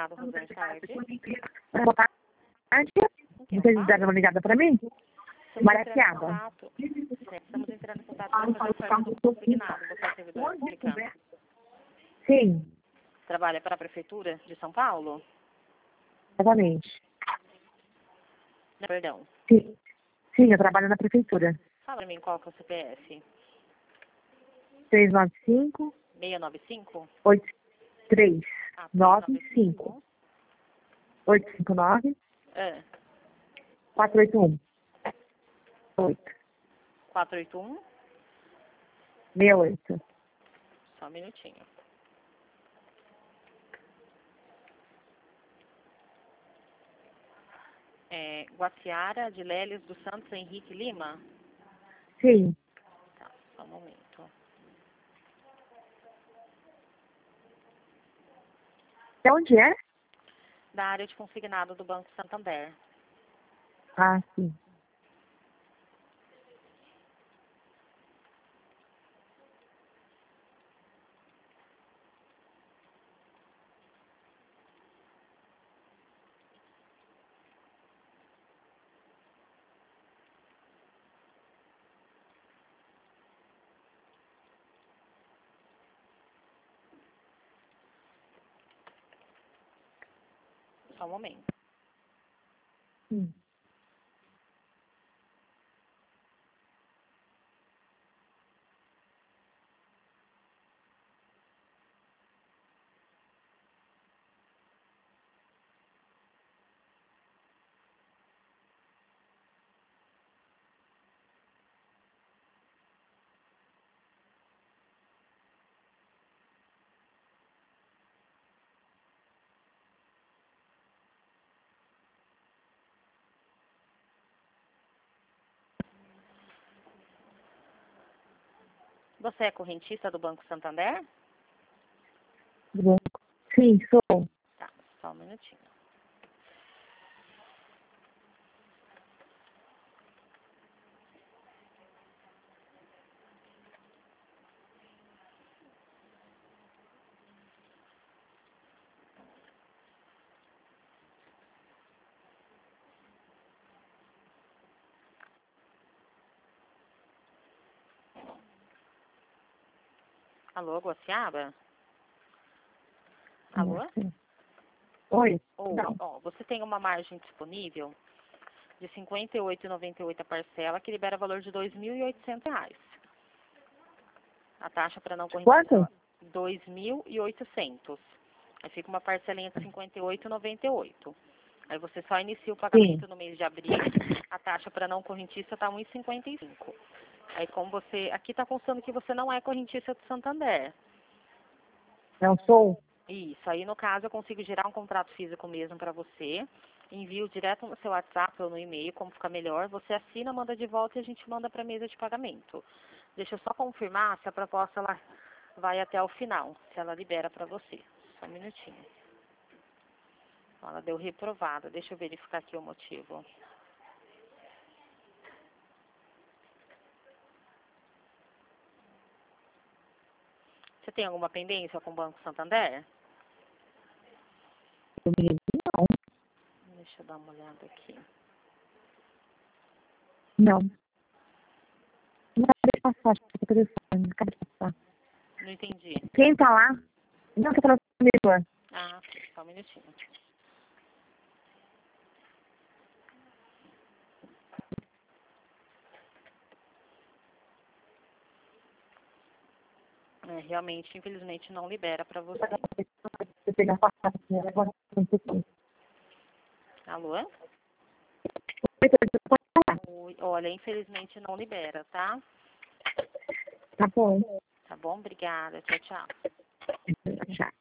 consignado, Rosane Card. Boa tarde. Vocês deram uma ligada para mim? Maria Chiara. Estamos entrando em contato para fazer parte do consignado. Você é servidora pública? Sim, Trabalha para a Prefeitura de São Paulo? exatamente. Perdão. Sim, eu trabalho na prefeitura. Fala para mim qual que é o CPF. 395 695? 83 Ah, 95 859 É. 481 8 481? 68. Só um minutinho. Guaciara de Lélios dos Santos Henrique Lima? Sim. Tá, só um momento. De onde é? Da área de consignado do Banco Santander. Ah, sim. Só um momento. Sim. Você é correntista do Banco Santander? Bom. Sim, sou. Tá, só um minutinho. Alô, Guaciaba? Alô? Sim. Oi. Oi. Não. Ó, você tem uma margem disponível de R$ 58,98 a parcela, que libera valor de R$ 2.800. A taxa para não correntista Quanto? R$ 2.800. Aí fica uma parcelinha de R$ 58,98. Aí você só inicia o pagamento no mês de abril. A taxa para não correntista está R$ 1,55. Aí como você... Aqui está constando que você não é correntista do Santander. Não sou? Isso. Aí no caso eu consigo gerar um contrato físico mesmo para você. Envio direto no seu WhatsApp ou no e-mail, como ficar melhor. Você assina, manda de volta e a gente manda para a mesa de pagamento. Deixa eu só confirmar se a proposta ela vai até o final, se ela libera para você. Só um minutinho. Ela deu reprovada. Deixa eu verificar aqui o motivo. Você tem alguma pendência com o Banco Santander? Não. Deixa eu dar uma olhada aqui. Não. Não acabei de passar, acho que eu telefone. Acabei de passar. Não entendi. Quem tá lá? Não, você falou comigo. Ah, só um minutinho. Realmente, infelizmente, não libera para você. Você pegar a passagem, agora não sei. Alô? Oi, olha, infelizmente não libera, tá? Tá bom. Tá bom? Obrigada. Tchau, tchau. Tchau.